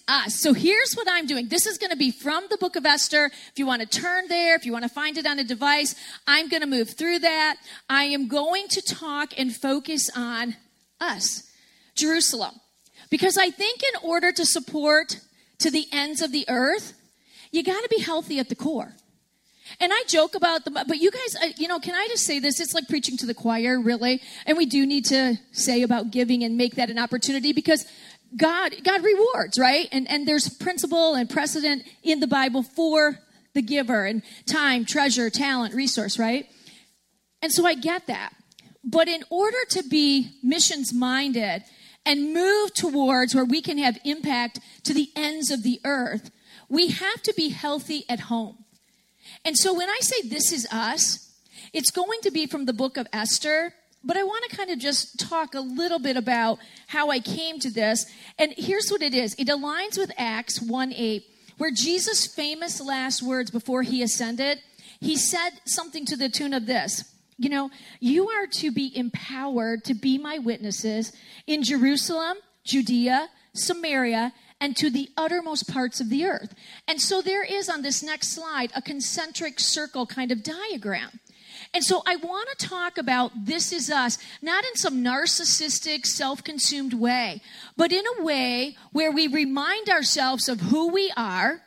us. So here's what I'm doing. This is going to be from the book of Esther. If you want to turn there, if you want to find it on a device, I'm going to move through that. I am going to talk and focus on us, Jerusalem. Because I think in order to support to the ends of the earth, you got to be healthy at the core. And I joke about but you guys, can I just say this? It's like preaching to the choir, really. And we do need to say about giving and make that an opportunity because God rewards, right? And there's principle and precedent in the Bible for the giver and time, treasure, talent, resource, right? And so I get that. But in order to be missions minded and move towards where we can have impact to the ends of the earth, we have to be healthy at home. And so when I say this is us, it's going to be from the book of Esther, but I want to kind of just talk a little bit about how I came to this. And here's what it is. It aligns with Acts 1:8, where Jesus' famous last words before he ascended, he said something to the tune of this. You are to be empowered to be my witnesses in Jerusalem, Judea, Samaria, and to the uttermost parts of the earth. And so there is on this next slide a concentric circle kind of diagram. And so I want to talk about this is us, not in some narcissistic, self-consumed way, but in a way where we remind ourselves of who we are,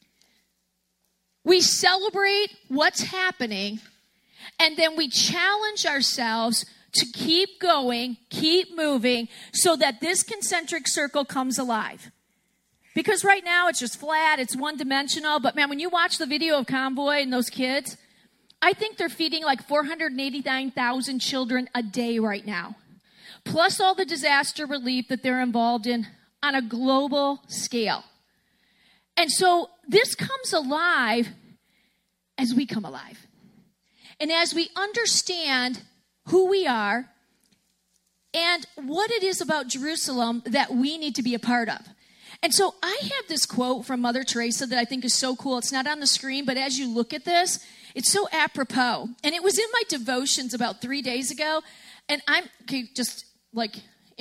we celebrate what's happening, and then we challenge ourselves to keep going, keep moving, so that this concentric circle comes alive. Because right now it's just flat, it's one-dimensional, but man, when you watch the video of Convoy and those kids, I think they're feeding like 489,000 children a day right now, plus all the disaster relief that they're involved in on a global scale. And so this comes alive as we come alive. And as we understand who we are and what it is about Jerusalem that we need to be a part of. And so I have this quote from Mother Teresa that I think is so cool. It's not on the screen, but as you look at this, it's so apropos. And it was in my devotions about 3 days ago. And I'm, just like,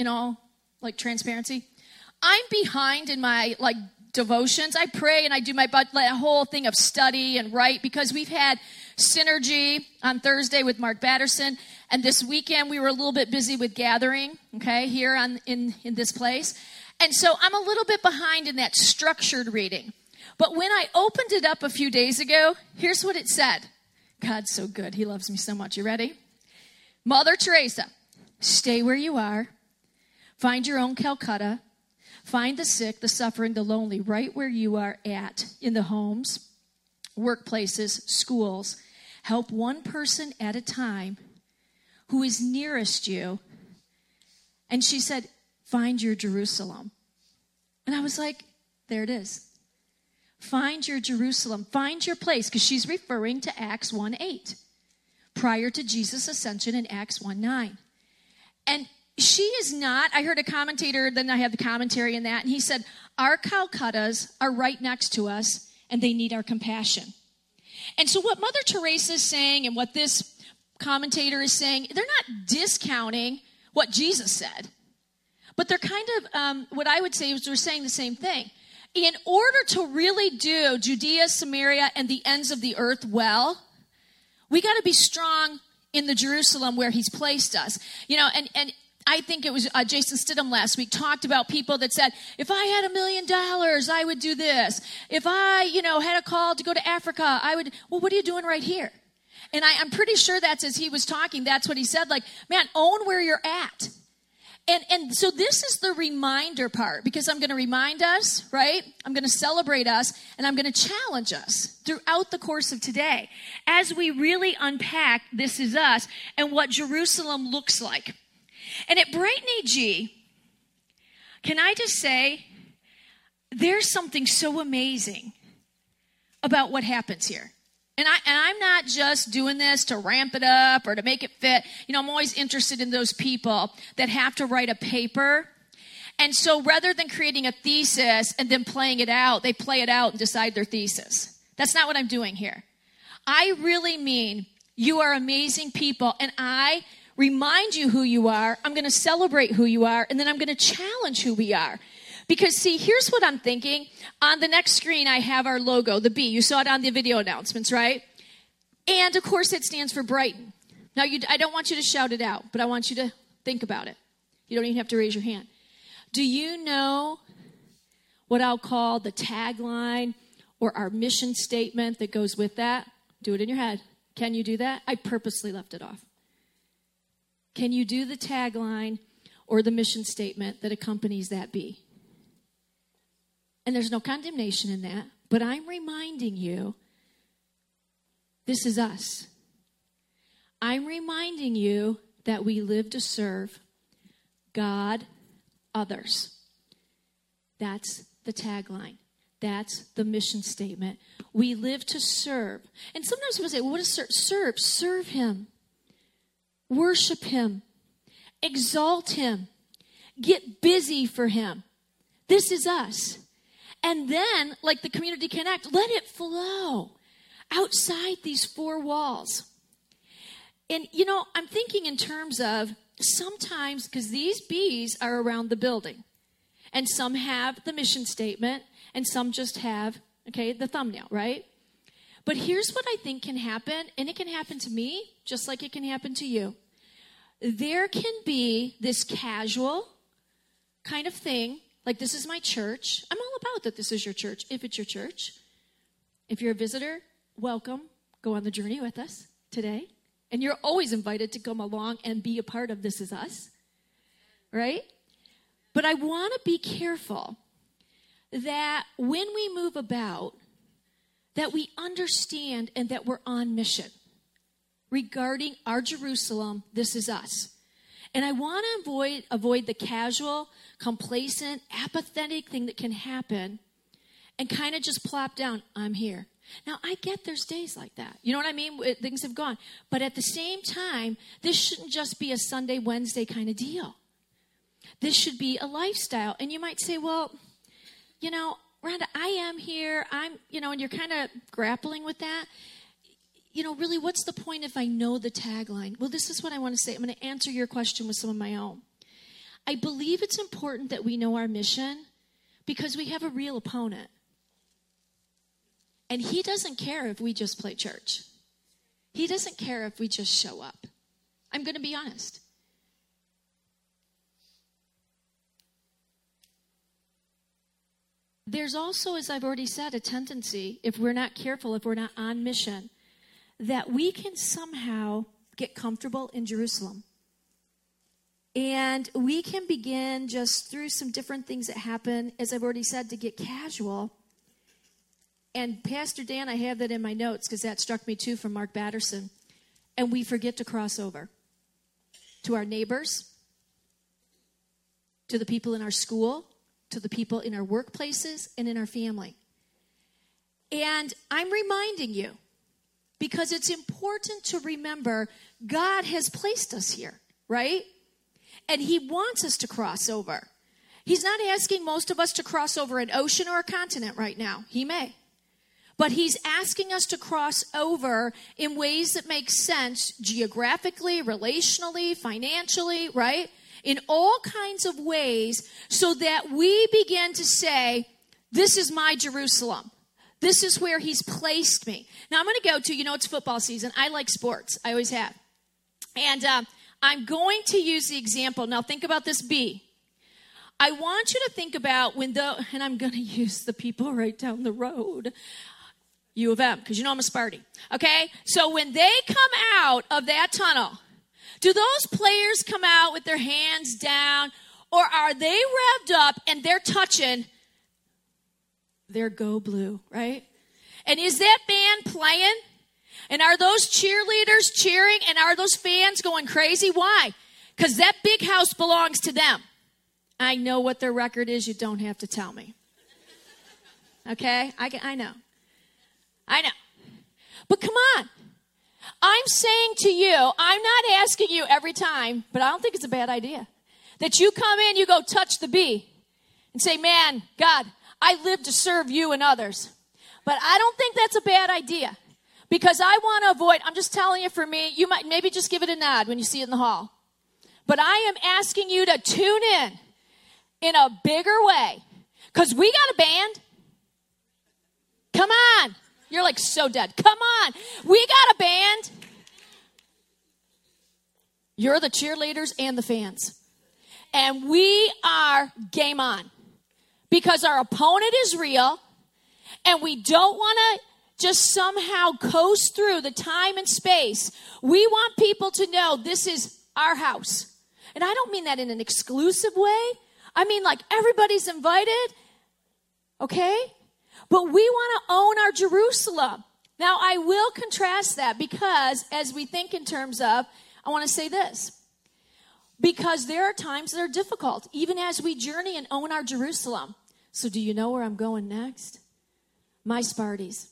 transparency. I'm behind in my, devotions. I pray and I do my whole thing of study and write because we've had Synergy on Thursday with Mark Batterson. And this weekend we were a little bit busy with gathering, here in this place. And so I'm a little bit behind in that structured reading. But when I opened it up a few days ago, here's what it said. God's so good. He loves me so much. You ready? Mother Teresa, stay where you are. Find your own Calcutta. Find the sick, the suffering, the lonely, right where you are at, in the homes, workplaces, schools. Help one person at a time who is nearest you. And she said, find your Jerusalem. And I was like, there it is. Find your Jerusalem. Find your place, because she's referring to Acts 1:8, prior to Jesus' ascension in Acts 1:9. And she is not, I heard a commentator, then I had the commentary in that, and he said, our Calcuttas are right next to us, and they need our compassion. And so what Mother Teresa is saying, and what this commentator is saying, they're not discounting what Jesus said, but they're kind of, what I would say is they're saying the same thing. In order to really do Judea, Samaria, and the ends of the earth well, we got to be strong in the Jerusalem where he's placed us. And I think it was Jason Stidham last week talked about people that said, if I had $1 million, I would do this. If I, had a call to go to Africa, I would, well, what are you doing right here? And I'm pretty sure that's as he was talking, that's what he said, man, own where you're at. And so this is the reminder part, because I'm going to remind us, right? I'm going to celebrate us, and I'm going to challenge us throughout the course of today as we really unpack This Is Us and what Jerusalem looks like. And at Brighton AG, can I just say, there's something so amazing about what happens here. And I'm not just doing this to ramp it up or to make it fit. I'm always interested in those people that have to write a paper. And so rather than creating a thesis and then playing it out, they play it out and decide their thesis. That's not what I'm doing here. I really mean you are amazing people, and I remind you who you are. I'm going to celebrate who you are, and then I'm going to challenge who we are. Because, see, here's what I'm thinking. On the next screen, I have our logo, the B. You saw it on the video announcements, right? And, of course, it stands for Brighton. Now, I don't want you to shout it out, but I want you to think about it. You don't even have to raise your hand. Do you know what I'll call the tagline or our mission statement that goes with that? Do it in your head. Can you do that? I purposely left it off. Can you do the tagline or the mission statement that accompanies that B? And there's no condemnation in that, but I'm reminding you, this is us. I'm reminding you that we live to serve God, others. That's the tagline. That's the mission statement. We live to serve. And sometimes people say, well, what is serve? Serve him. Worship him. Exalt him. Get busy for him. This is us. And then, like the Community Connect, let it flow outside these four walls. And, you know, I'm thinking in terms of sometimes, because these B's are around the building. And some have the mission statement, and some just have, the thumbnail, right? But here's what I think can happen, and it can happen to me just like it can happen to you. There can be this casual kind of thing, like this is my church. I'm all about that this is your church, if it's your church. If you're a visitor, welcome. Go on the journey with us today. And you're always invited to come along and be a part of This Is Us, right? But I want to be careful that when we move about, that we understand and that we're on mission regarding our Jerusalem, This Is Us. And I want to avoid the casual, complacent, apathetic thing that can happen and kind of just plop down, I'm here. Now, I get there's days like that. You know what I mean? Things have gone. But at the same time, this shouldn't just be a Sunday, Wednesday kind of deal. This should be a lifestyle. And you might say, well, you know, Rhonda, I am here. I'm, and you're kind of grappling with that. You know, really, what's the point if I know the tagline? Well, this is what I want to say. I'm going to answer your question with some of my own. I believe it's important that we know our mission because we have a real opponent. And he doesn't care if we just play church. He doesn't care if we just show up. I'm going to be honest. There's also, as I've already said, a tendency, if we're not careful, if we're not on mission, that we can somehow get comfortable in Jerusalem. And we can begin just through some different things that happen, as I've already said, to get casual. And Pastor Dan, I have that in my notes because that struck me too from Mark Batterson. And we forget to cross over to our neighbors, to the people in our school, to the people in our workplaces, and in our family. And I'm reminding you, because it's important to remember God has placed us here, right? And he wants us to cross over. He's not asking most of us to cross over an ocean or a continent right now. He may. But he's asking us to cross over in ways that make sense geographically, relationally, financially, right? In all kinds of ways so that we begin to say, this is my Jerusalem. This is where he's placed me. Now I'm going to go to, it's football season. I like sports. I always have. And I'm going to use the example. Now think about this B. I want you to think about and I'm going to use the people right down the road. U of M, because I'm a Sparty. Okay? So when they come out of that tunnel, do those players come out with their hands down, or are they revved up and they're touching their Go Blue, right? And is that band playing? And are those cheerleaders cheering? And are those fans going crazy? Why? Because that big house belongs to them. I know what their record is. You don't have to tell me. Okay? I know. But come on. I'm saying to you, I'm not asking you every time, but I don't think it's a bad idea, that you come in, you go touch the B and say, man, God, I live to serve you and others. But I don't think that's a bad idea because I want to avoid, I'm just telling you for me, you might maybe just give it a nod when you see it in the hall. But I am asking you to tune in a bigger way Because we got a band. Come on. You're like so dead. Come on. We got a band. You're the cheerleaders and the fans. And we are game on. Because our opponent is real. And we don't want to just somehow coast through the time and space. We want people to know this is our house. And I don't mean that in an exclusive way. I mean like everybody's invited. Okay? But we want to own our Jerusalem. Now, I will contrast that because as we think in terms of, I want to say this. Because there are times that are difficult, even as we journey and own our Jerusalem. So do you know where I'm going next? My Sparties.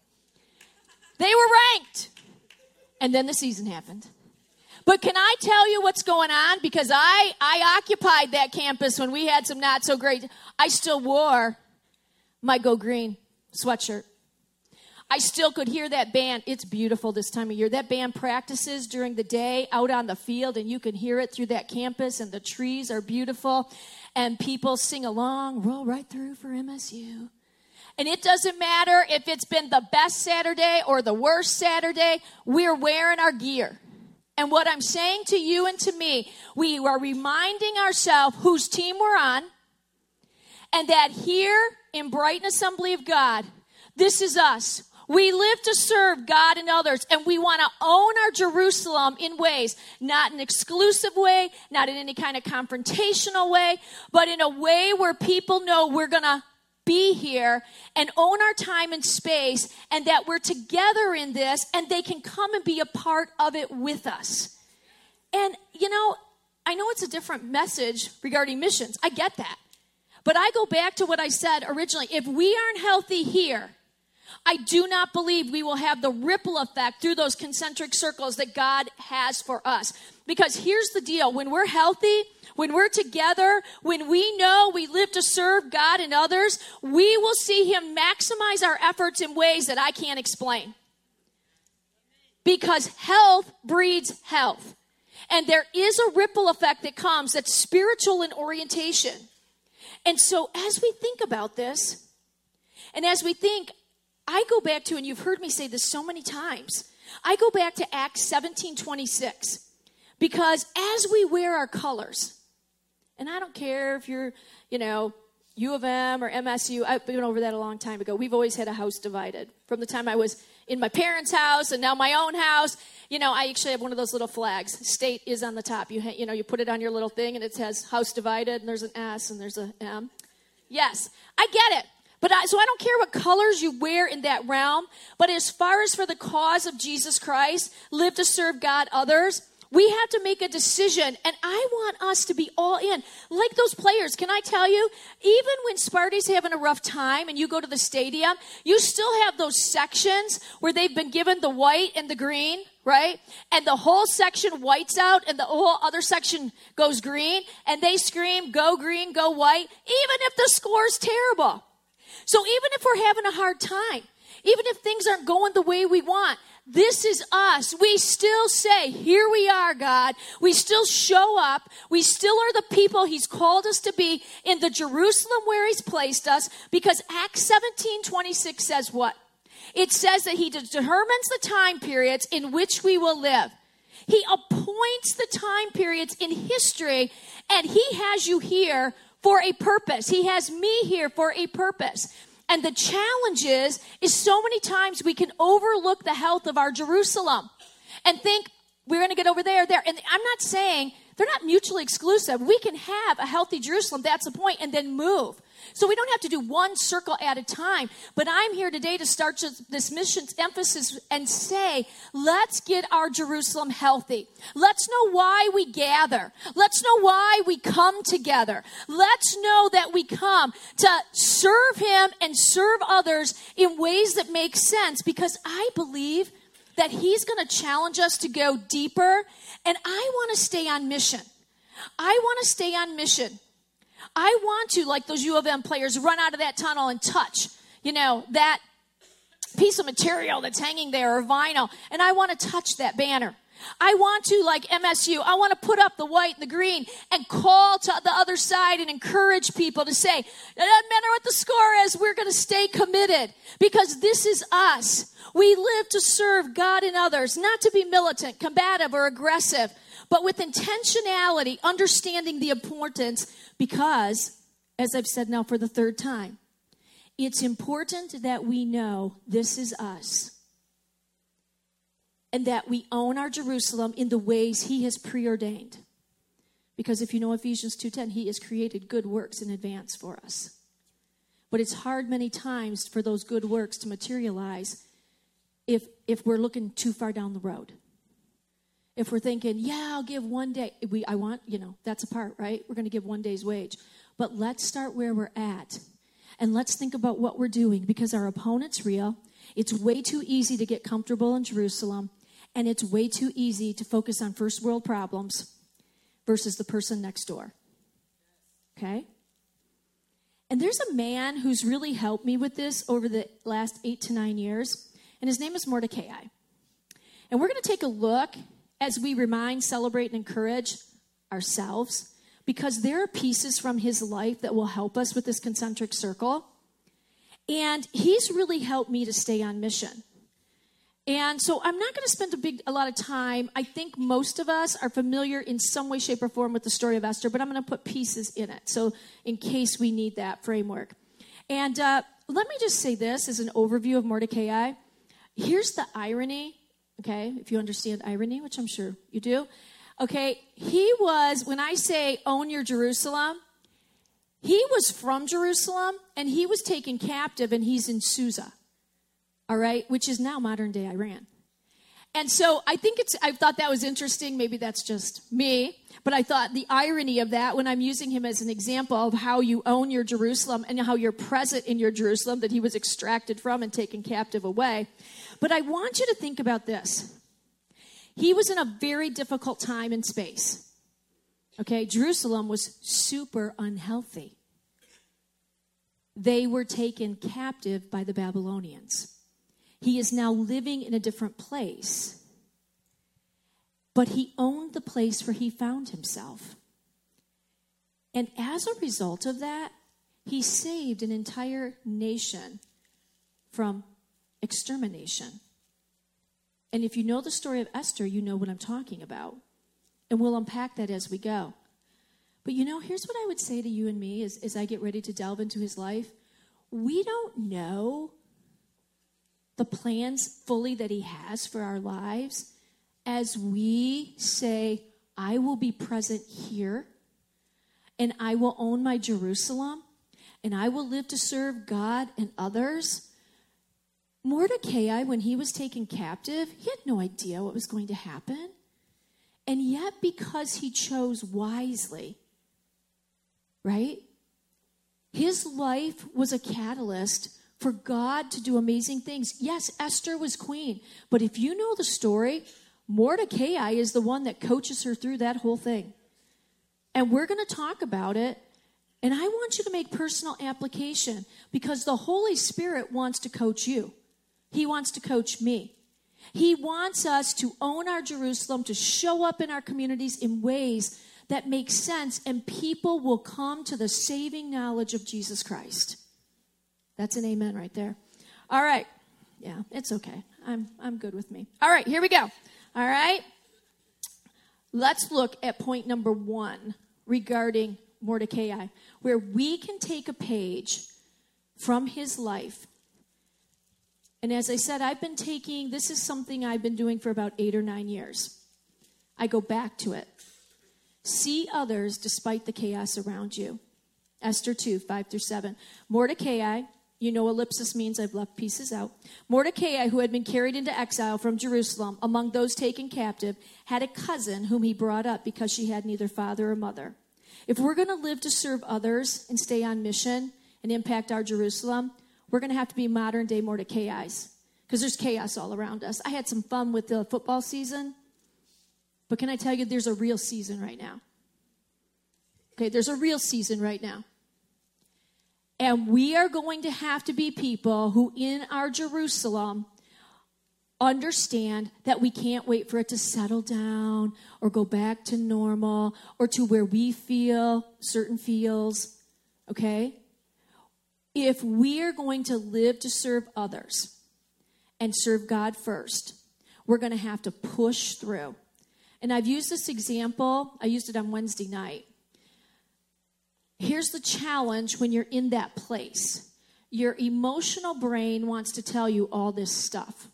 They were ranked. And then the season happened. But can I tell you what's going on? Because I occupied that campus when we had some not so great. I still wore my Go Green sweatshirt. I still could hear that band. It's beautiful this time of year. That band practices during the day out on the field, and you can hear it through that campus, and the trees are beautiful, and people sing along, roll right through for MSU. And it doesn't matter if it's been the best Saturday or the worst Saturday, we're wearing our gear. And what I'm saying to you and to me, we are reminding ourselves whose team we're on, and that here in Brighton Assembly of God, this is us. We live to serve God and others, and we want to own our Jerusalem in ways, not in an exclusive way, not in any kind of confrontational way, but in a way where people know we're going to be here and own our time and space, and that we're together in this, and they can come and be a part of it with us. And, you know, I know it's a different message regarding missions. I get that. But I go back to what I said originally. If we aren't healthy here, I do not believe we will have the ripple effect through those concentric circles that God has for us. Because here's the deal. When we're healthy, when we're together, when we know we live to serve God and others, we will see Him maximize our efforts in ways that I can't explain. Because health breeds health. And there is a ripple effect that comes that's spiritual in orientation. And so as we think about this, and as we think, I go back to, and you've heard me say this so many times, I go back to Acts 17:26. Because as we wear our colors, and I don't care if you're, U of M or MSU, I've been over that a long time ago. We've always had a house divided. From the time I was in my parents' house and now my own house, I actually have one of those little flags. State is on the top. You put it on your little thing and it says house divided and there's an S and there's a M. Yes, I get it. So I don't care what colors you wear in that realm. But as far as for the cause of Jesus Christ, live to serve God, others, we have to make a decision, and I want us to be all in. Like those players, can I tell you, even when Sparty's having a rough time and you go to the stadium, you still have those sections where they've been given the white and the green, right? And the whole section whites out and the whole other section goes green, and they scream, go green, go white, even if the score's terrible. So even if we're having a hard time, even if things aren't going the way we want, this is us. We still say, here we are, God. We still show up. We still are the people He's called us to be in the Jerusalem where He's placed us, because Acts 17:26 says what? It says that He determines the time periods in which we will live. He appoints the time periods in history, and He has you here for a purpose. He has me here for a purpose. And the challenge is so many times we can overlook the health of our Jerusalem and think we're going to get over there. And I'm not saying they're not mutually exclusive. We can have a healthy Jerusalem, that's the point, and then move. So we don't have to do one circle at a time. But I'm here today to start this mission's emphasis and say, let's get our Jerusalem healthy. Let's know why we gather. Let's know why we come together. Let's know that we come to serve Him and serve others in ways that make sense, because I believe that He's going to challenge us to go deeper, and I want to stay on mission. I want to stay on mission. I want to, like those U of M players, run out of that tunnel and touch, that piece of material that's hanging there or vinyl. And I want to touch that banner. I want to, like MSU, I want to put up the white and the green and call to the other side and encourage people to say, it doesn't matter what the score is, we're going to stay committed because this is us. We live to serve God and others, not to be militant, combative, or aggressive, but with intentionality, understanding the importance because, as I've said now for the third time, it's important that we know this is us. And that we own our Jerusalem in the ways he has preordained. Because if you know Ephesians 2:10, he has created good works in advance for us. But it's hard many times for those good works to materialize if we're looking too far down the road. If we're thinking, yeah, I'll give one day. That's a part, right? We're going to give one day's wage. But let's start where we're at. And let's think about what we're doing because our opponent's real. It's way too easy to get comfortable in Jerusalem. And it's way too easy to focus on first world problems versus the person next door. Okay? And there's a man who's really helped me with this over the last 8 to 9 years. And his name is Mordecai. And we're going to take a look as we remind, celebrate, and encourage ourselves. Because there are pieces from his life that will help us with this concentric circle. And he's really helped me to stay on mission. And so I'm not going to spend a lot of time. I think most of us are familiar in some way, shape, or form with the story of Esther, but I'm going to put pieces in it. So in case we need that framework. And let me just say this as an overview of Mordecai. Here's the irony, okay, if you understand irony, which I'm sure you do. Okay, he was, when I say own your Jerusalem, he was from Jerusalem, and he was taken captive, and he's in Susa. All right, which is now modern-day Iran. And so I thought that was interesting. Maybe that's just me. But I thought the irony of that when I'm using him as an example of how you own your Jerusalem and how you're present in your Jerusalem that he was extracted from and taken captive away. But I want you to think about this. He was in a very difficult time in space. Okay, Jerusalem was super unhealthy. They were taken captive by the Babylonians. He is now living in a different place. But he owned the place where he found himself. And as a result of that, he saved an entire nation from extermination. And if you know the story of Esther, you know what I'm talking about. And we'll unpack that as we go. But here's what I would say to you and me as I get ready to delve into his life. We don't know the plans fully that he has for our lives as we say, I will be present here, and I will own my Jerusalem, and I will live to serve God and others. Mordecai, when he was taken captive, he had no idea what was going to happen. And yet, because he chose wisely, right? His life was a catalyst for God to do amazing things. Yes, Esther was queen. But if you know the story, Mordecai is the one that coaches her through that whole thing. And we're going to talk about it. And I want you to make personal application because the Holy Spirit wants to coach you. He wants to coach me. He wants us to own our Jerusalem, to show up in our communities in ways that make sense, and people will come to the saving knowledge of Jesus Christ. That's an amen right there. All right. Yeah, it's okay. I'm good with me. All right, here we go. All right. Let's look at point number 1 regarding Mordecai, where we can take a page from his life. And as I said, this is something I've been doing for about 8 or 9 years. I go back to it. See others despite the chaos around you. Esther 2, 5-7. Mordecai, ellipsis means I've left pieces out. Mordecai, who had been carried into exile from Jerusalem among those taken captive, had a cousin whom he brought up because she had neither father or mother. If we're going to live to serve others and stay on mission and impact our Jerusalem, we're going to have to be modern-day Mordecai's because there's chaos all around us. I had some fun with the football season, but can I tell you there's a real season right now? Okay, there's a real season right now. And we are going to have to be people who in our Jerusalem understand that we can't wait for it to settle down or go back to normal or to where we feel certain feels, okay? If we're going to live to serve others and serve God first, we're going to have to push through. And I've used this example. I used it on Wednesday night. Here's the challenge when you're in that place. Your emotional brain wants to tell you all this stuff.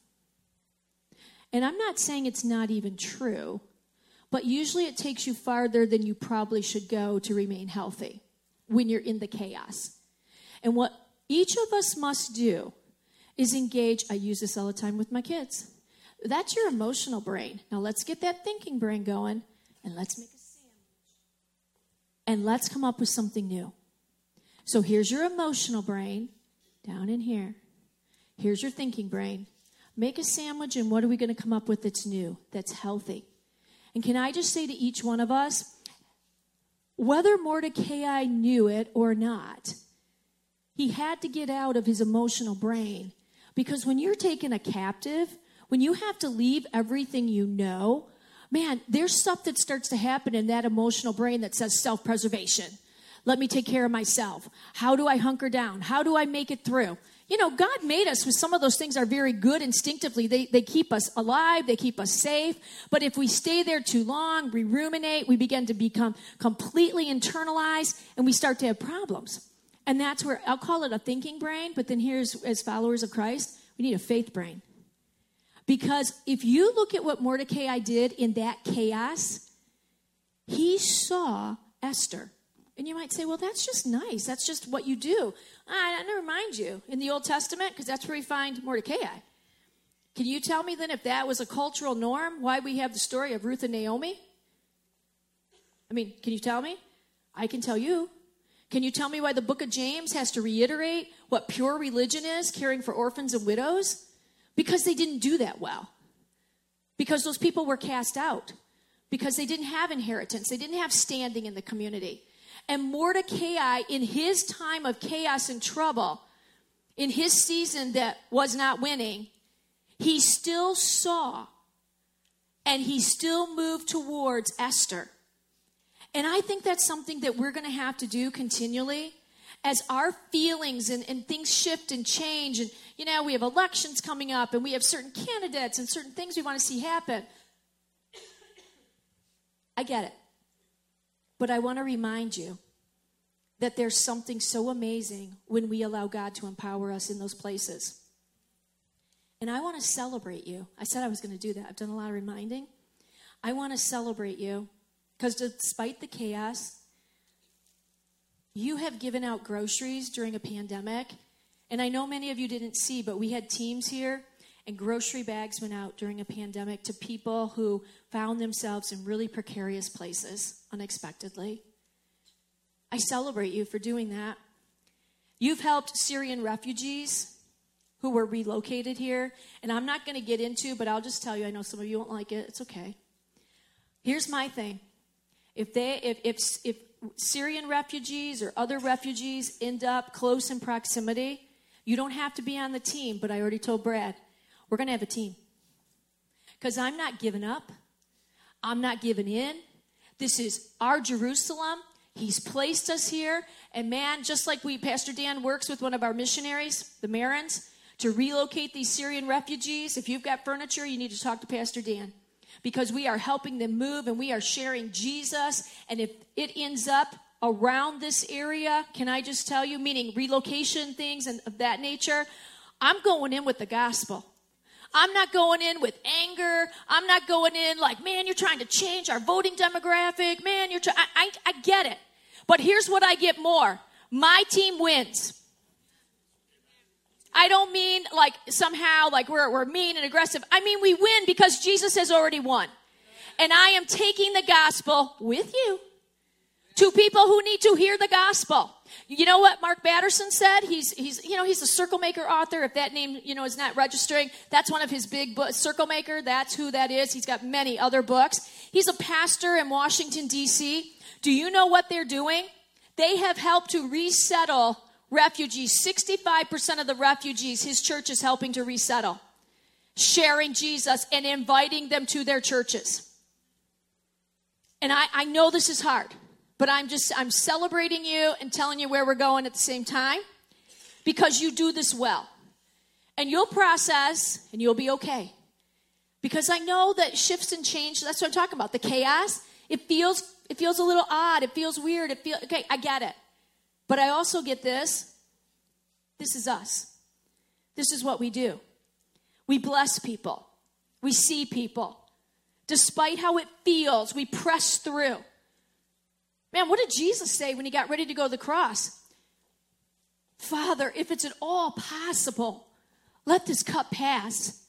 And I'm not saying it's not even true, but usually it takes you farther than you probably should go to remain healthy when you're in the chaos. And what each of us must do is engage. I use this all the time with my kids. That's your emotional brain. Now let's get that thinking brain going, and let's make a sandwich. And let's come up with something new. So here's your emotional brain down in here. Here's your thinking brain. Make a sandwich, and what are we going to come up with that's new, that's healthy? And can I just say to each one of us, whether Mordecai knew it or not, he had to get out of his emotional brain. Because when you're taken a captive, when you have to leave everything you know, man, there's stuff that starts to happen in that emotional brain that says self-preservation. Let me take care of myself. How do I hunker down? How do I make it through? You know, God made us with some of those things are very good instinctively. They keep us alive. They keep us safe. But if we stay there too long, we ruminate, we begin to become completely internalized, and we start to have problems. And that's where, I'll call it a thinking brain, but then here's, as followers of Christ, we need a faith brain. Because if you look at what Mordecai did in that chaos, he saw Esther. And you might say, well, that's just nice. That's just what you do. I never mind you. In the Old Testament, because that's where we find Mordecai. Can you tell me then if that was a cultural norm, why we have the story of Ruth and Naomi? I mean, can you tell me? I can tell you. Can you tell me why the book of James has to reiterate what pure religion is, caring for orphans and widows? Because they didn't do that well. Because those people were cast out. Because they didn't have inheritance. They didn't have standing in the community. And Mordecai, in his time of chaos and trouble, in his season that was not winning, he still saw and he still moved towards Esther. And I think that's something that we're going to have to do continually as our feelings and things shift and change. And, you know, we have elections coming up and we have certain candidates and certain things we want to see happen. I get it. But I want to remind you that there's something so amazing when we allow God to empower us in those places. And I want to celebrate you. I said I was going to do that. I've done a lot of reminding. I want to celebrate you because despite the chaos, you have given out groceries during a pandemic. And I know many of you didn't see, but we had teams here, and grocery bags went out during a pandemic to people who found themselves in really precarious places unexpectedly. I celebrate you for doing that. You've helped Syrian refugees who were relocated here. And I'm not going to get into, but I'll just tell you, I know some of you won't like it. It's okay. Here's my thing. If Syrian refugees or other refugees end up close in proximity, you don't have to be on the team, but I already told Brad, we're going to have a team. Because I'm not giving up. I'm not giving in. This is our Jerusalem. He's placed us here. And man, just like Pastor Dan works with one of our missionaries, the Marins, to relocate these Syrian refugees. If you've got furniture, you need to talk to Pastor Dan. Because we are helping them move and we are sharing Jesus. And if it ends up around this area, can I just tell you, meaning relocation things and of that nature, I'm going in with the gospel. I'm not going in with anger. I'm not going in like, man, you're trying to change our voting demographic. Man, I get it. But here's what I get more. My team wins. I don't mean like somehow like we're mean and aggressive. I mean we win because Jesus has already won. And I am taking the gospel with you to people who need to hear the gospel. You know what Mark Batterson said? He's a Circle Maker author. If that name, is not registering, that's one of his big books. Circle Maker, that's who that is. He's got many other books. He's a pastor in Washington, D.C. Do you know what they're doing? They have helped to resettle refugees. 65% of the refugees his church is helping to resettle. sharing Jesus and inviting them to their churches. And I know this is hard, but I'm celebrating you and telling you where we're going at the same time because you do this well. And you'll process and you'll be okay. Because I know that shifts and change, that's what I'm talking about. The chaos, it feels a little odd. It feels weird. Okay, I get it. But I also get this. This is us. This is what we do. We bless people. We see people. Despite how it feels, we press through. Man, what did Jesus say when he got ready to go to the cross? Father, if it's at all possible, let this cup pass.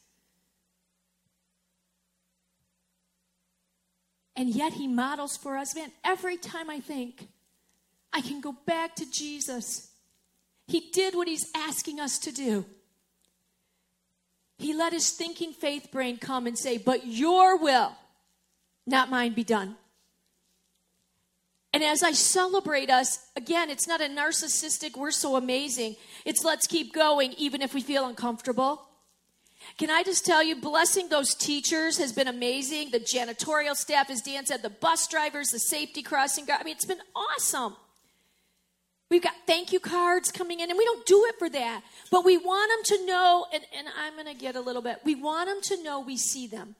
And yet he models for us, man, every time I think I can go back to Jesus, he did what he's asking us to do. He let his thinking faith brain come and say, but your will, not mine, be done. And as I celebrate us, again, it's not a narcissistic, we're so amazing. It's let's keep going, even if we feel uncomfortable. Can I just tell you, blessing those teachers has been amazing. The janitorial staff, as Dan said, the bus drivers, the safety crossing guard. I mean, it's been awesome. We've got thank you cards coming in, and we don't do it for that. But we want them to know, and I'm going to get a little bit, we want them to know we see them.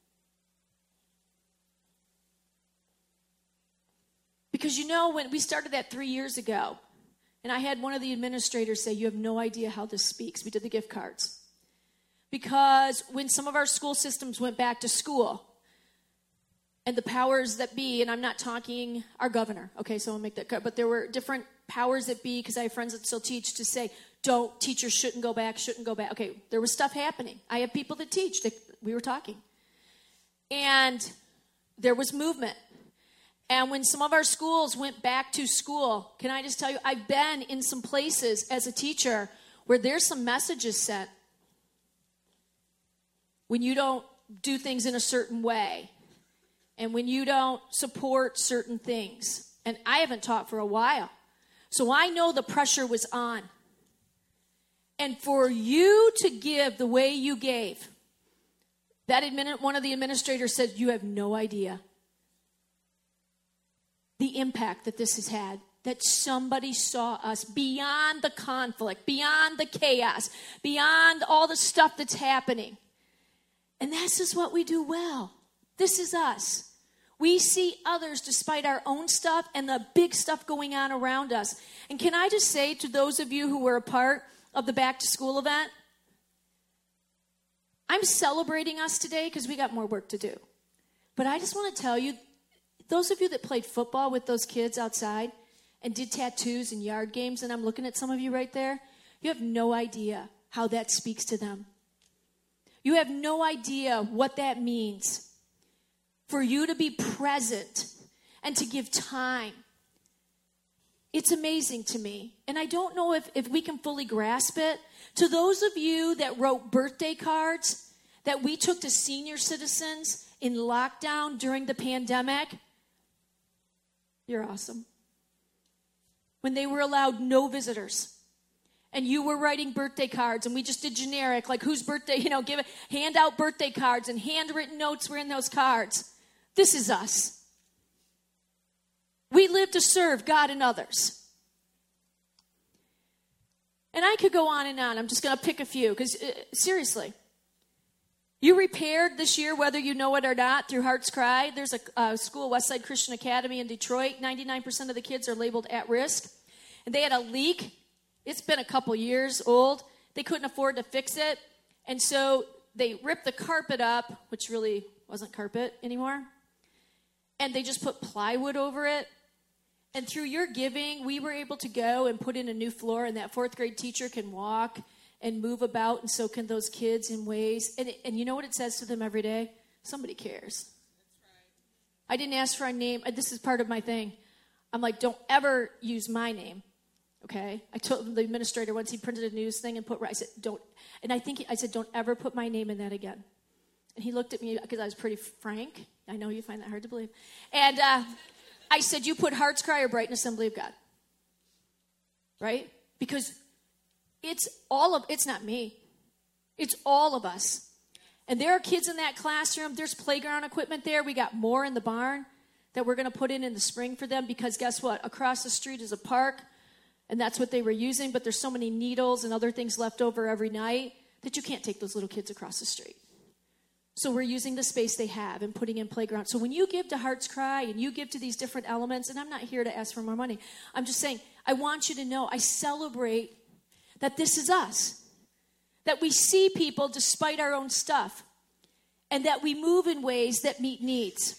Because you know, when we started that 3 years ago, and I had one of the administrators say, you have no idea how this speaks. We did the gift cards. Because when some of our school systems went back to school, and the powers that be, and I'm not talking our governor, okay, so I'll make that clear, but there were different powers that be, because I have friends that still teach, to say, teachers shouldn't go back. Okay, there was stuff happening. I have people that teach, we were talking. And there was movement. And when some of our schools went back to school, can I just tell you, I've been in some places as a teacher where there's some messages sent. When you don't do things in a certain way, and when you don't support certain things. And I haven't taught for a while. So I know the pressure was on. And for you to give the way you gave, one of the administrators said, you have no idea the impact that this has had. That somebody saw us beyond the conflict, beyond the chaos, beyond all the stuff that's happening. And this is what we do well. This is us. We see others despite our own stuff and the big stuff going on around us. And can I just say to those of you who were a part of the back to school event, I'm celebrating us today because we got more work to do. But I just want to tell you, those of you that played football with those kids outside and did tattoos and yard games, and I'm looking at some of you right there, you have no idea how that speaks to them. You have no idea what that means for you to be present and to give time. It's amazing to me. And I don't know if we can fully grasp it. To those of you that wrote birthday cards that we took to senior citizens in lockdown during the pandemic, you're awesome. When they were allowed no visitors. And you were writing birthday cards, and we just did generic, like whose birthday, hand out birthday cards, and handwritten notes were in those cards. This is us. We live to serve God and others. And I could go on and on. I'm just going to pick a few, because seriously, you repaired this year, whether you know it or not, through Heart's Cry. There's a school, Westside Christian Academy in Detroit. 99% of the kids are labeled at risk. And they had a leak. It's been a couple years old. They couldn't afford to fix it. And so they ripped the carpet up, which really wasn't carpet anymore. And they just put plywood over it. And through your giving, we were able to go and put in a new floor, and that fourth grade teacher can walk and move about, and so can those kids in ways. And you know what it says to them every day? Somebody cares. That's right. I didn't ask for a name. This is part of my thing. I'm like, don't ever use my name. Okay, I told the administrator once, he printed a news thing and I said, don't, and I said, don't ever put my name in that again. And he looked at me because I was pretty frank. I know you find that hard to believe. And I said, you put Heart's Cry or Brighton Assembly of God. Right? Because it's not me. It's all of us. And there are kids in that classroom. There's playground equipment there. We got more in the barn that we're going to put in the spring for them, because guess what? Across the street is a park, and that's what they were using. But there's so many needles and other things left over every night that you can't take those little kids across the street. So we're using the space they have and putting in playground. So when you give to Hearts Cry and you give to these different elements, and I'm not here to ask for more money. I'm just saying, I want you to know I celebrate that this is us. That we see people despite our own stuff. And that we move in ways that meet needs.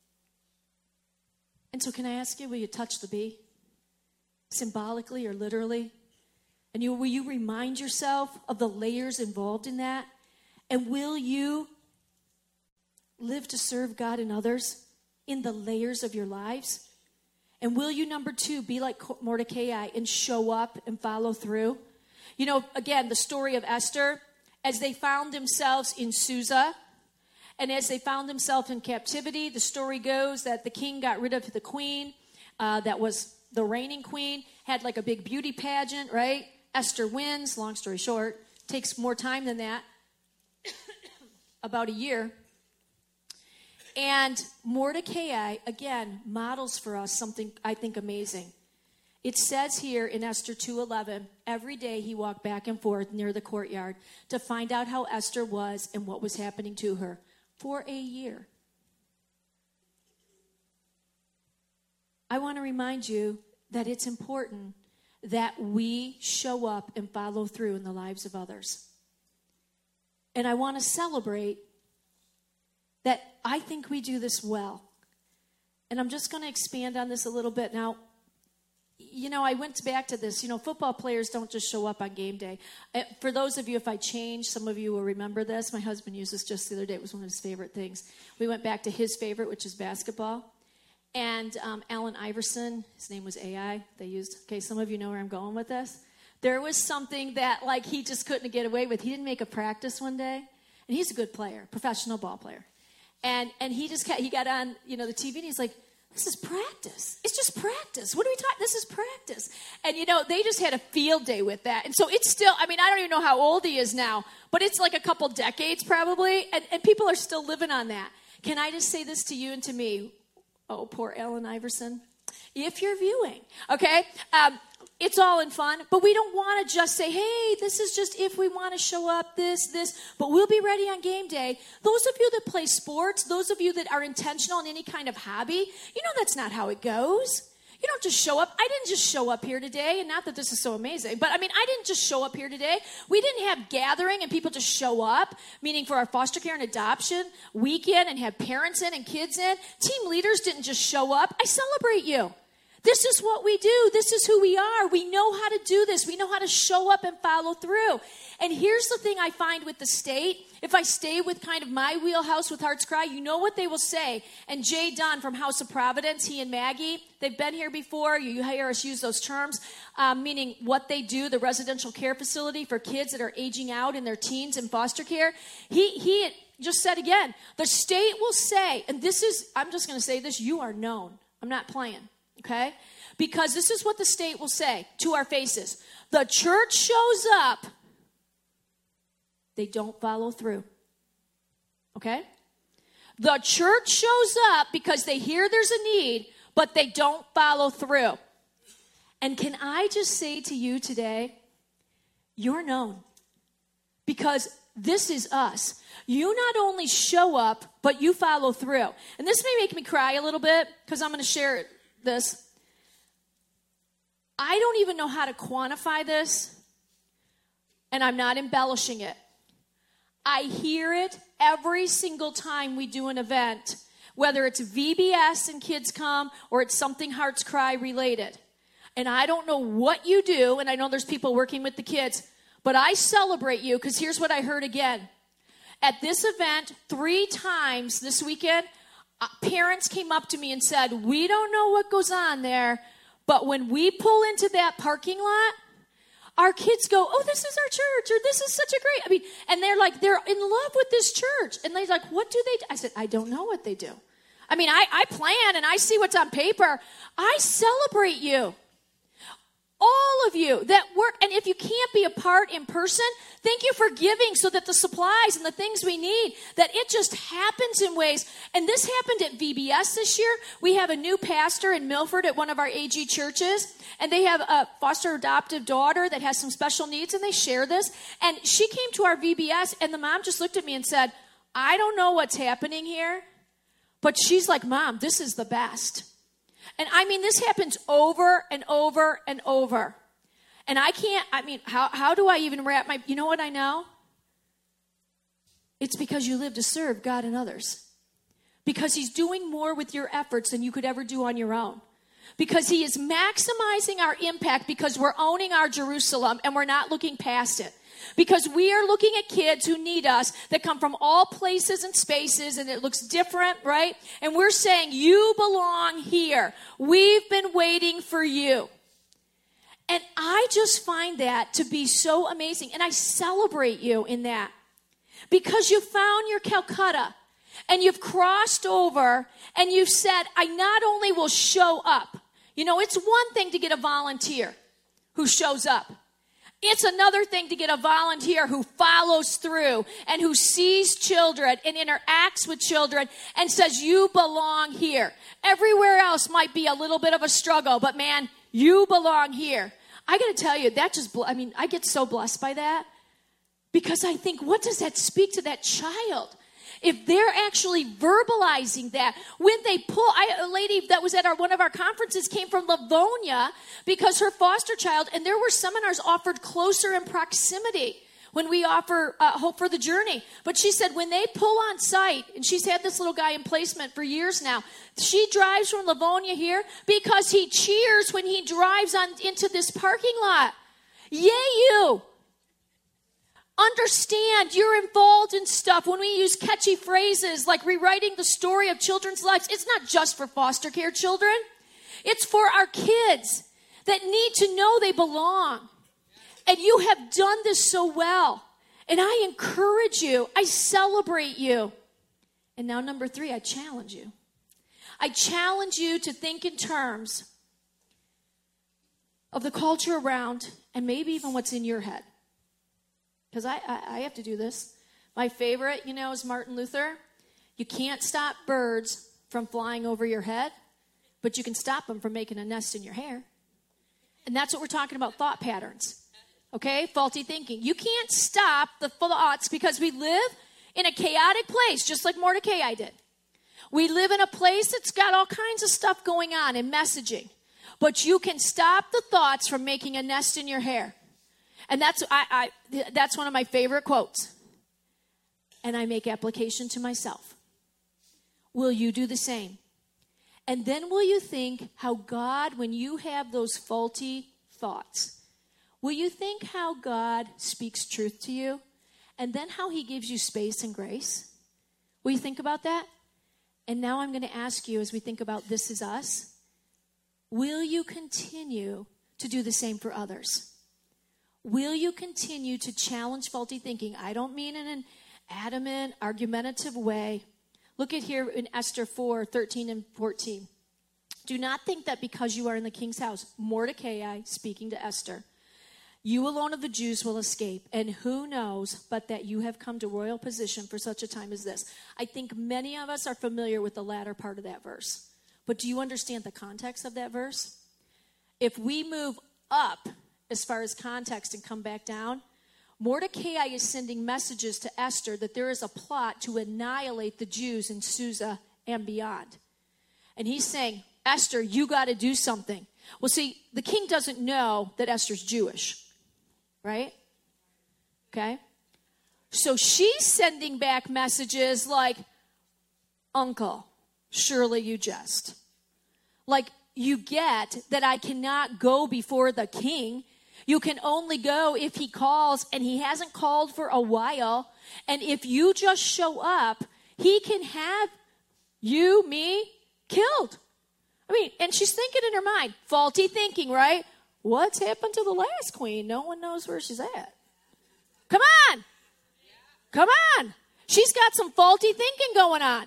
And so can I ask you, will you touch the bee? Symbolically or literally? And will you remind yourself of the layers involved in that? And will you live to serve God and others in the layers of your lives? And will you, number 2, be like Mordecai and show up and follow through? You know, again, the story of Esther, as they found themselves in Susa, and as they found themselves in captivity, the story goes that the king got rid of the queen, that was the reigning queen, had like a big beauty pageant, right? Esther wins, long story short, takes more time than that, about a year. And Mordecai, again, models for us something I think amazing. It says here in Esther 2:11, every day he walked back and forth near the courtyard to find out how Esther was and what was happening to her for a year. I want to remind you that it's important that we show up and follow through in the lives of others. And I want to celebrate that I think we do this well. And I'm just going to expand on this a little bit. Now, you know, I went back to this. You know, football players don't just show up on game day. For those of you, if I change, some of you will remember this. My husband used this just the other day. It was one of his favorite things. We went back to his favorite, which is basketball. And Allen Iverson, his name was AI, they used. Okay, some of you know where I'm going with this. There was something that, like, he just couldn't get away with. He didn't make a practice one day. And he's a good player, professional ball player. And he got on, you know, the TV, and he's like, this is practice. It's just practice. What are we talking? This is practice. And, you know, they just had a field day with that. And so it's still, I mean, I don't even know how old he is now, but it's like a couple decades probably. And people are still living on that. Can I just say this to you and to me? Oh, poor Allen Iverson. If you're viewing, okay? It's all in fun, but we don't want to just say, hey, this is just if we want to show up, this, but we'll be ready on game day. Those of you that play sports, those of you that are intentional in any kind of hobby, you know that's not how it goes. You don't just show up. I didn't just show up here today, and not that this is so amazing, but I mean, I didn't just show up here today. We didn't have gathering and people just show up, meaning for our foster care and adoption weekend and have parents in and kids in. Team leaders didn't just show up. I celebrate you. This is what we do. This is who we are. We know how to do this. We know how to show up and follow through. And here's the thing I find with the state. If I stay with kind of my wheelhouse with Hearts Cry, you know what they will say. And Jay Dunn from House of Providence, he and Maggie, they've been here before. You hear us use those terms, meaning what they do, the residential care facility for kids that are aging out in their teens in foster care. He just said again, the state will say, and this is, I'm just going to say this, you are known. I'm not playing. Okay? Because this is what the state will say to our faces. The church shows up. They don't follow through. Okay? The church shows up because they hear there's a need, but they don't follow through. And can I just say to you today, you're known. Because this is us. You not only show up, but you follow through. And this may make me cry a little bit because I'm going to share it. This. I don't even know how to quantify this, and I'm not embellishing it. I hear it every single time we do an event, whether it's VBS and kids come or it's something Hearts Cry related. And I don't know what you do, and I know there's people working with the kids, but I celebrate you because here's what I heard again. At this event, 3 times this weekend, parents came up to me and said, we don't know what goes on there, but when we pull into that parking lot, our kids go, oh, this is our church, or this is such a great, I mean, and they're like, they're in love with this church. And they're like, what do they do? I said, I don't know what they do. I mean, I plan and I see what's on paper. I celebrate you. All of you that work, and if you can't be a part in person, thank you for giving so that the supplies and the things we need, that it just happens in ways. And this happened at VBS this year. We have a new pastor in Milford at one of our AG churches, and they have a foster adoptive daughter that has some special needs, and they share this. And she came to our VBS, and the mom just looked at me and said, I don't know what's happening here, but she's like, Mom, this is the best. And I mean, this happens over and over and over. And how do I even you know what I know? It's because you live to serve God and others. Because he's doing more with your efforts than you could ever do on your own. Because he is maximizing our impact because we're owning our Jerusalem and we're not looking past it. Because we are looking at kids who need us that come from all places and spaces, and it looks different, right? And we're saying, you belong here. We've been waiting for you. And I just find that to be so amazing. And I celebrate you in that. Because you found your Calcutta, and you've crossed over, and you've said, I not only will show up. You know, it's one thing to get a volunteer who shows up. It's another thing to get a volunteer who follows through and who sees children and interacts with children and says, you belong here. Everywhere else might be a little bit of a struggle, but man, you belong here. I got to tell you, I get so blessed by that because I think, what does that speak to that child? If they're actually verbalizing that, when they a lady that was at one of our conferences came from Livonia because her foster child, and there were seminars offered closer in proximity when we offer Hope for the Journey. But she said when they pull on site, and she's had this little guy in placement for years now, she drives from Livonia here because he cheers when he drives into this parking lot. Yay, you! Understand you're involved in stuff. When we use catchy phrases like rewriting the story of children's lives, it's not just for foster care children. It's for our kids that need to know they belong. And you have done this so well. And I encourage you. I celebrate you. And now number 3, I challenge you. I challenge you to think in terms of the culture around and maybe even what's in your head. Because I have to do this. My favorite, is Martin Luther. You can't stop birds from flying over your head, but you can stop them from making a nest in your hair. And that's what we're talking about, thought patterns. Okay? Faulty thinking. You can't stop the thoughts because we live in a chaotic place, just like Mordecai did. We live in a place that's got all kinds of stuff going on and messaging. But you can stop the thoughts from making a nest in your hair. And that's one of my favorite quotes. And I make application to myself. Will you do the same? And then will you think how God, when you have those faulty thoughts, will you think how God speaks truth to you? And then how he gives you space and grace? Will you think about that? And now I'm going to ask you, as we think about This Is Us, will you continue to do the same for others? Will you continue to challenge faulty thinking? I don't mean in an adamant, argumentative way. Look at here in Esther 4:13 and 14. Do not think that because you are in the king's house, Mordecai speaking to Esther, you alone of the Jews will escape. And who knows but that you have come to royal position for such a time as this. I think many of us are familiar with the latter part of that verse. But do you understand the context of that verse? If we move up as far as context and come back down, Mordecai is sending messages to Esther that there is a plot to annihilate the Jews in Susa and beyond. And he's saying, Esther, you got to do something. Well, see, the king doesn't know that Esther's Jewish, right? Okay? So she's sending back messages like, Uncle, surely you jest. Like, you get that I cannot go before the king. You can only go if he calls, and he hasn't called for a while. And if you just show up, he can have you, me, killed. And she's thinking in her mind, faulty thinking, right? What's happened to the last queen? No one knows where she's at. Come on. Come on. She's got some faulty thinking going on.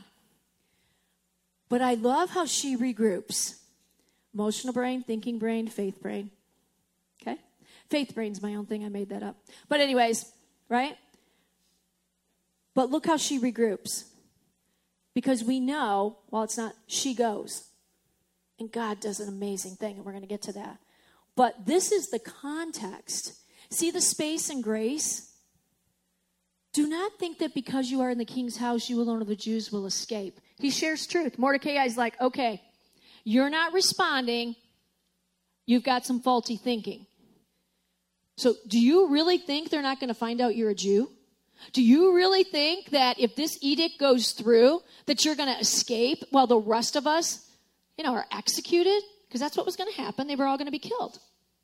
But I love how she regroups. Emotional brain, thinking brain, faith brain. Okay? Faith brain's my own thing. I made that up. But anyways, right? But look how she regroups. Because we know, well, it's not, she goes. And God does an amazing thing, and we're going to get to that. But this is the context. See the space and grace? Do not think that because you are in the king's house, you alone of the Jews will escape. He shares truth. Mordecai is like, okay, you're not responding. You've got some faulty thinking. So do you really think they're not going to find out you're a Jew? Do you really think that if this edict goes through, that you're going to escape while the rest of us, are executed? Because that's what was going to happen. They were all going to be killed.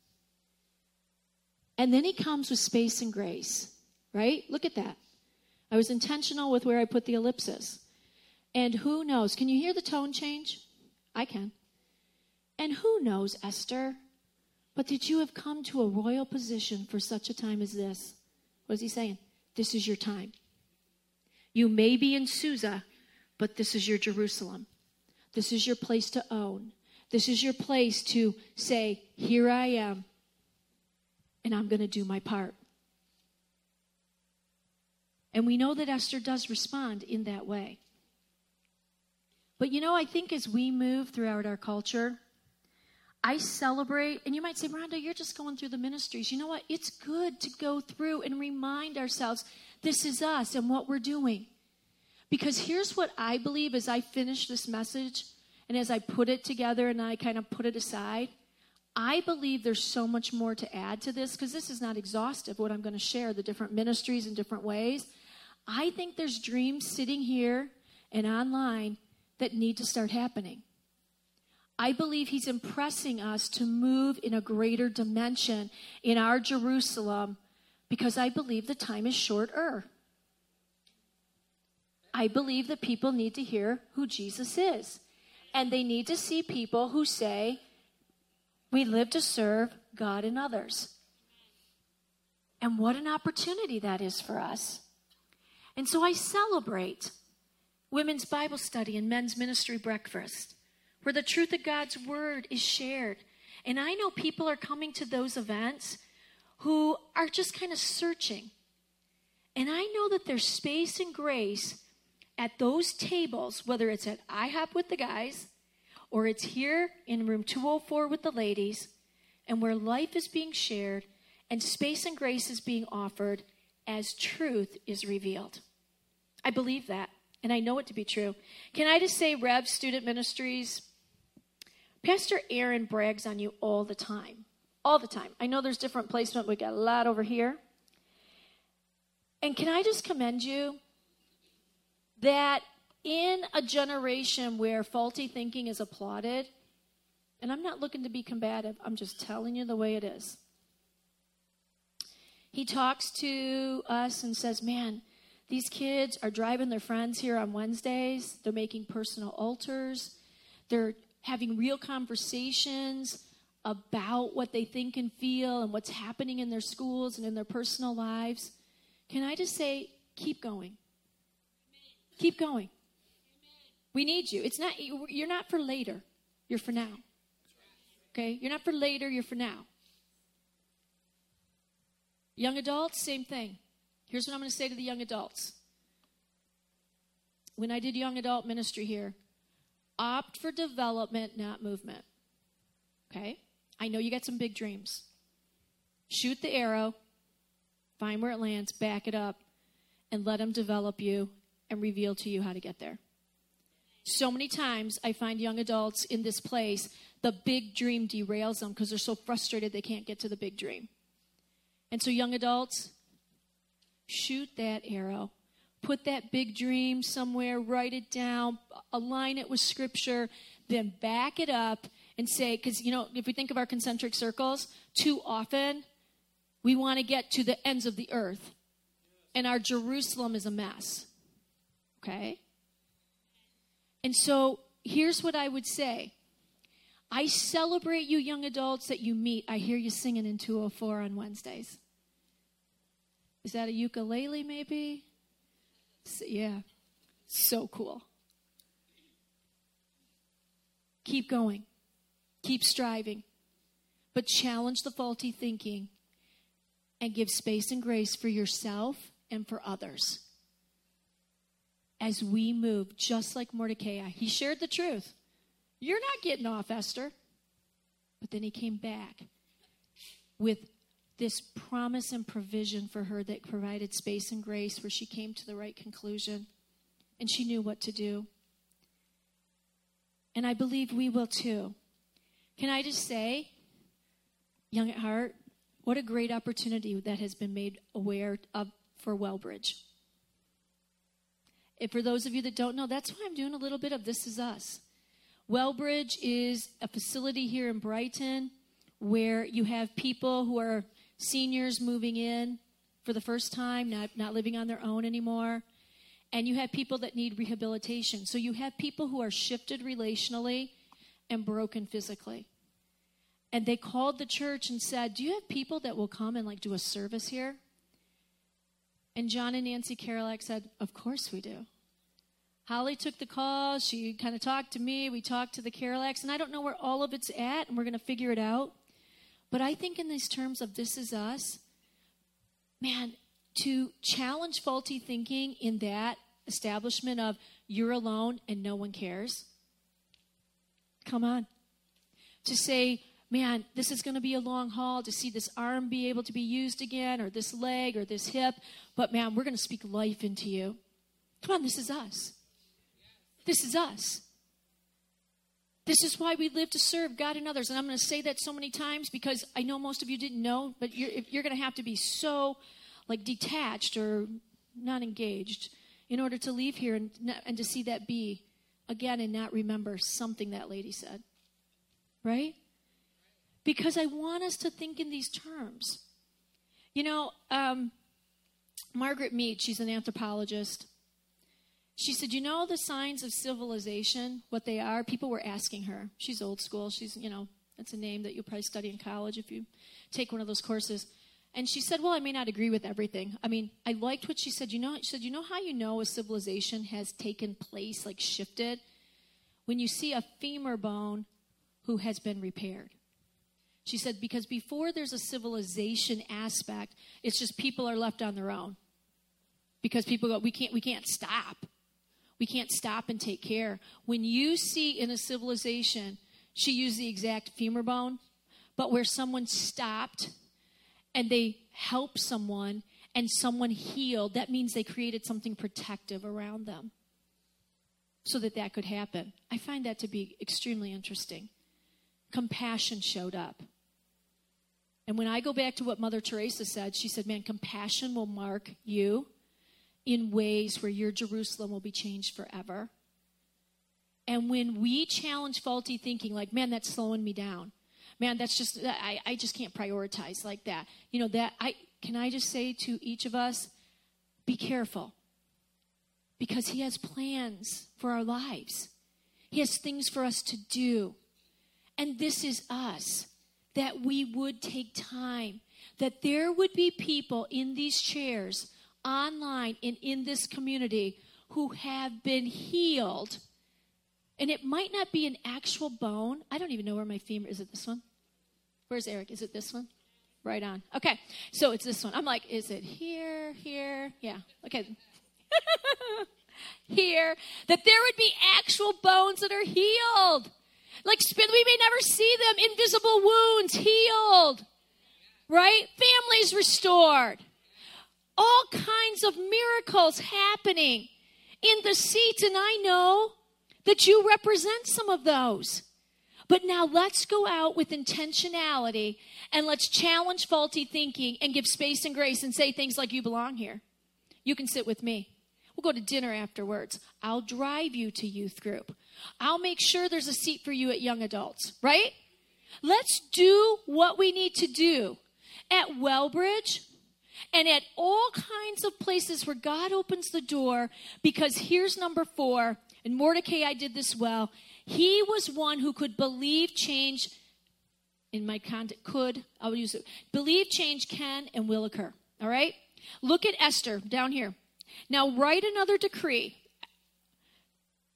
And then he comes with space and grace, right? Look at that. I was intentional with where I put the ellipses. And who knows? Can you hear the tone change? I can. And who knows, Esther, but that you have come to a royal position for such a time as this. What is he saying? This is your time. You may be in Susa, but this is your Jerusalem. This is your place to own. This is your place to say, here I am, and I'm going to do my part. And we know that Esther does respond in that way. But I think as we move throughout our culture, I celebrate, and you might say, Rhonda, you're just going through the ministries. You know what? It's good to go through and remind ourselves, this is us and what we're doing. Because here's what I believe as I finish this message and as I put it together and I kind of put it aside, I believe there's so much more to add to this because this is not exhaustive what I'm going to share, the different ministries in different ways. I think there's dreams sitting here and online that need to start happening. I believe he's impressing us to move in a greater dimension in our Jerusalem because I believe the time is shorter. I believe that people need to hear who Jesus is. And they need to see people who say, we live to serve God and others. And what an opportunity that is for us. And so I celebrate women's Bible study and men's ministry breakfast, where the truth of God's word is shared. And I know people are coming to those events who are just kind of searching. And I know that there's space and grace at those tables, whether it's at IHOP with the guys, or it's here in room 204 with the ladies, and where life is being shared, and space and grace is being offered as truth is revealed. I believe that, and I know it to be true. Can I just say, Rev Student Ministries, Pastor Aaron brags on you all the time. All the time. I know there's different placement. We got a lot over here. And can I just commend you that in a generation where faulty thinking is applauded, and I'm not looking to be combative, I'm just telling you the way it is. He talks to us and says, man, these kids are driving their friends here on Wednesdays. They're making personal altars. They're having real conversations about what they think and feel and what's happening in their schools and in their personal lives. Can I just say, keep going. Keep going. We need you. You're not for later. You're for now. Okay? You're not for later. You're for now. Young adults, same thing. Here's what I'm going to say to the young adults. When I did young adult ministry here, opt for development, not movement. Okay? I know you got some big dreams. Shoot the arrow, find where it lands, back it up, and let them develop you and reveal to you how to get there. So many times I find young adults in this place, the big dream derails them because they're so frustrated they can't get to the big dream. And so young adults, shoot that arrow. Put that big dream somewhere, write it down, align it with Scripture, then back it up and say, because, if we think of our concentric circles, too often we want to get to the ends of the earth. And our Jerusalem is a mess. Okay? And so here's what I would say. I celebrate you young adults that you meet. I hear you singing in 204 on Wednesdays. Is that a ukulele maybe? Yeah. So cool. Keep going. Keep striving. but challenge the faulty thinking and give space and grace for yourself and for others. As we move, just like Mordecai, he shared the truth. You're not getting off, Esther. But then he came back with this promise and provision for her that provided space and grace where she came to the right conclusion and she knew what to do. And I believe we will too. Can I just say, Young at Heart, what a great opportunity that has been made aware of for Wellbridge. And for those of you that don't know, that's why I'm doing a little bit of This Is Us. Wellbridge is a facility here in Brighton where you have people who are seniors moving in for the first time, not living on their own anymore. And you have people that need rehabilitation. So you have people who are shifted relationally and broken physically. And they called the church and said, do you have people that will come and do a service here? And John and Nancy Karolak said, of course we do. Holly took the call. She kind of talked to me. We talked to the Karolaks. And I don't know where all of it's at, and we're going to figure it out. But I think in these terms of This Is Us, man, to challenge faulty thinking in that establishment of you're alone and no one cares. Come on. To say, man, this is going to be a long haul to see this arm be able to be used again, or this leg, or this hip. But, man, we're going to speak life into you. Come on, this is us. This is us. This is why we live to serve God and others. And I'm going to say that so many times because I know most of you didn't know, but you're going to have to be so detached or not engaged in order to leave here and to see that be again and not remember something that lady said. Right? Because I want us to think in these terms. Margaret Mead, she's an anthropologist. She said, the signs of civilization, what they are? People were asking her. She's old school. She's, that's a name that you'll probably study in college if you take one of those courses. And she said, well, I may not agree with everything. I mean, I liked what she said. She said, how you know a civilization has taken place, shifted? When you see a femur bone who has been repaired. She said, because before there's a civilization aspect, it's just people are left on their own. Because people go, we can't stop. We can't stop and take care. When you see in a civilization, she used the exact femur bone, but where someone stopped and they helped someone and someone healed, that means they created something protective around them so that could happen. I find that to be extremely interesting. Compassion showed up. And when I go back to what Mother Teresa said, she said, man, compassion will mark you in ways where your Jerusalem will be changed forever. And when we challenge faulty thinking, man, that's slowing me down. Man, that's just, I just can't prioritize like that. Can I just say to each of us, be careful. Because he has plans for our lives. He has things for us to do. And this is us, that we would take time, that there would be people in these chairs online and in this community who have been healed. And it might not be an actual bone. I don't even know where my femur is. It this one? Where's Eric? Is it this one? Right on. Okay. So it's this one. I'm like, is it here? Here? Yeah. Okay. Here. That there would be actual bones that are healed. We may never see them. Invisible wounds healed. Right? Families restored. All kinds of miracles happening in the seats, and I know that you represent some of those. But now let's go out with intentionality and let's challenge faulty thinking and give space and grace and say things like, you belong here. You can sit with me. We'll go to dinner afterwards. I'll drive you to youth group. I'll make sure there's a seat for you at young adults, right? Let's do what we need to do at Wellbridge and at all kinds of places where God opens the door, because here's number 4, and Mordecai did this well. He was one who could believe change, in my context, I will use it. Believe change can and will occur, all right? Look at Esther down here. Now write another decree.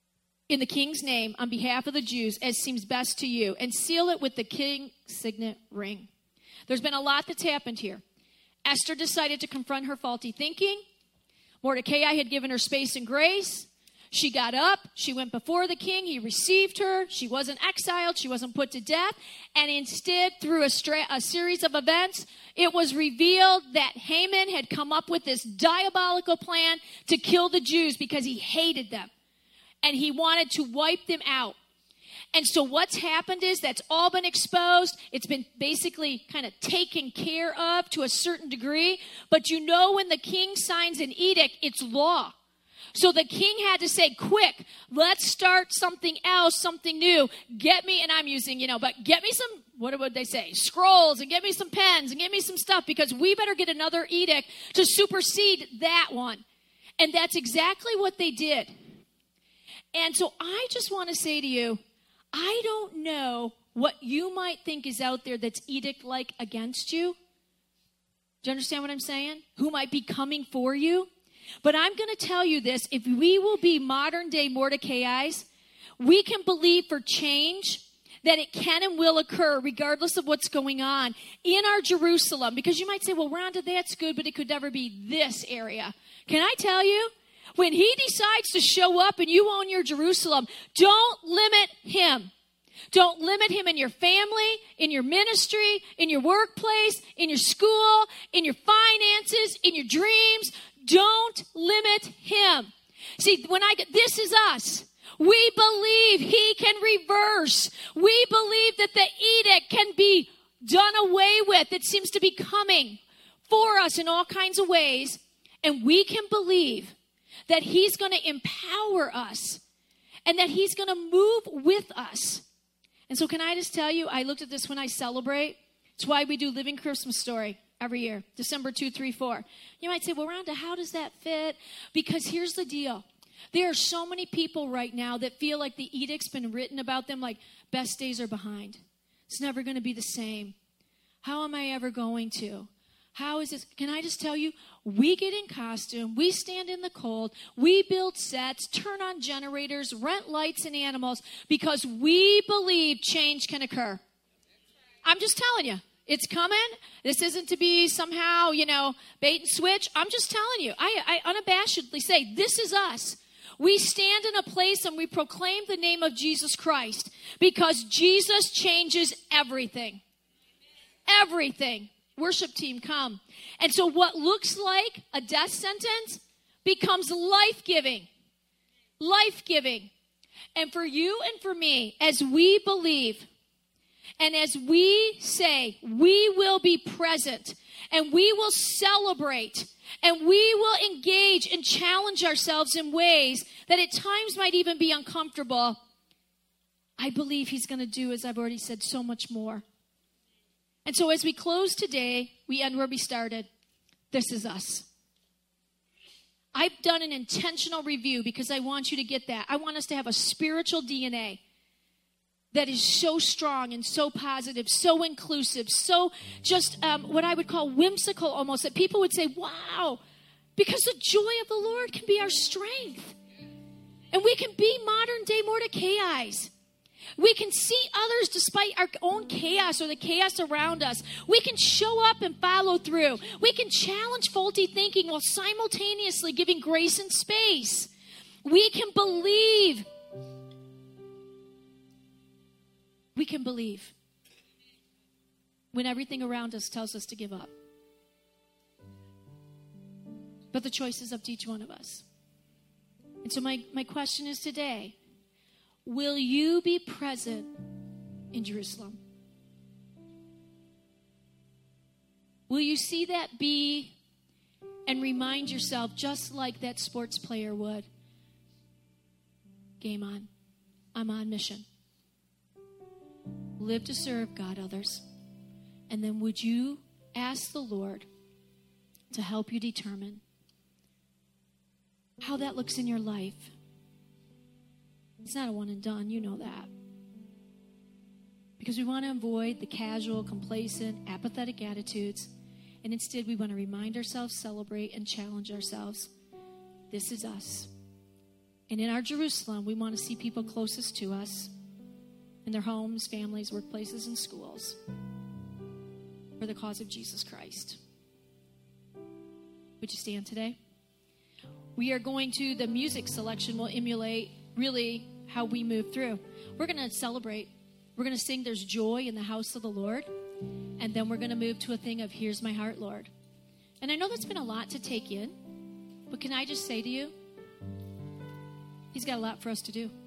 in the king's name on behalf of the Jews as seems best to you, and seal it with the king's signet ring. There's been a lot that's happened here. Esther decided to confront her faulty thinking. Mordecai had given her space and grace. She got up. She went before the king. He received her. She wasn't exiled. She wasn't put to death. And instead, through a series of events, it was revealed that Haman had come up with this diabolical plan to kill the Jews because he hated them. And he wanted to wipe them out. And so what's happened is that's all been exposed. It's been basically kind of taken care of to a certain degree. But you know, when the king signs an edict, it's law. So the king had to say, quick, let's start something else, something new. Get me, and I'm using, but get me some, what would they say, scrolls, and get me some pens, and get me some stuff, because we better get another edict to supersede that one. And that's exactly what they did. And so I just want to say to you, I don't know what you might think is out there that's edict-like against you. Do you understand what I'm saying? Who might be coming for you? But I'm going to tell you this. If we will be modern-day Mordecai's, we can believe for change that it can and will occur regardless of what's going on in our Jerusalem. Because you might say, well, Rhonda, that's good, but it could never be this area. Can I tell you? When he decides to show up and you own your Jerusalem, don't limit him. Don't limit him in your family, in your ministry, in your workplace, in your school, in your finances, in your dreams. Don't limit him. See, this is us. We believe he can reverse. We believe that the edict can be done away with. It seems to be coming for us in all kinds of ways. And we can believe that he's going to empower us and that he's going to move with us. And so can I just tell you, I looked at this when I celebrate. It's why we do Living Christmas Story every year, December 2, 3, 4. You might say, well, Rhonda, how does that fit? Because here's the deal. There are so many people right now that feel like the edict's been written about them like best days are behind. It's never going to be the same. How am I ever going to? How is this? Can I just tell you, we get in costume, we stand in the cold, we build sets, turn on generators, rent lights and animals because we believe change can occur. I'm just telling you. It's coming. This isn't to be somehow, bait and switch. I'm just telling you. I unabashedly say, this is us. We stand in a place and we proclaim the name of Jesus Christ because Jesus changes everything. Everything. Worship team, come. And so what looks like a death sentence becomes life-giving. Life-giving. And for you and for me, as we believe, and as we say, we will be present, and we will celebrate, and we will engage and challenge ourselves in ways that at times might even be uncomfortable, I believe he's going to do, as I've already said, so much more. And so as we close today, we end where we started. This is us. I've done an intentional review because I want you to get that. I want us to have a spiritual DNA that is so strong and so positive, so inclusive, so just what I would call whimsical almost, that people would say, wow, because the joy of the Lord can be our strength. And we can be modern day Mordecai's. We can see others despite our own chaos or the chaos around us. We can show up and follow through. We can challenge faulty thinking while simultaneously giving grace and space. We can believe. We can believe when everything around us tells us to give up. But the choice is up to each one of us. And so my question is today, will you be present in Jerusalem? Will you see that be and remind yourself just like that sports player would? Game on. I'm on mission. Live to serve God, others. And then would you ask the Lord to help you determine how that looks in your life? It's not a one and done, you know that. Because we want to avoid the casual, complacent, apathetic attitudes. And instead we want to remind ourselves, celebrate, and challenge ourselves. This is us. And in our Jerusalem, we want to see people closest to us in their homes, families, workplaces, and schools for the cause of Jesus Christ. Would you stand today? We are going to, the music selection will emulate really how we move through. We're going to celebrate. We're going to sing There's Joy in the House of the Lord. And then we're going to move to a thing of Here's My Heart, Lord. And I know that's been a lot to take in. But can I just say to you, He's got a lot for us to do.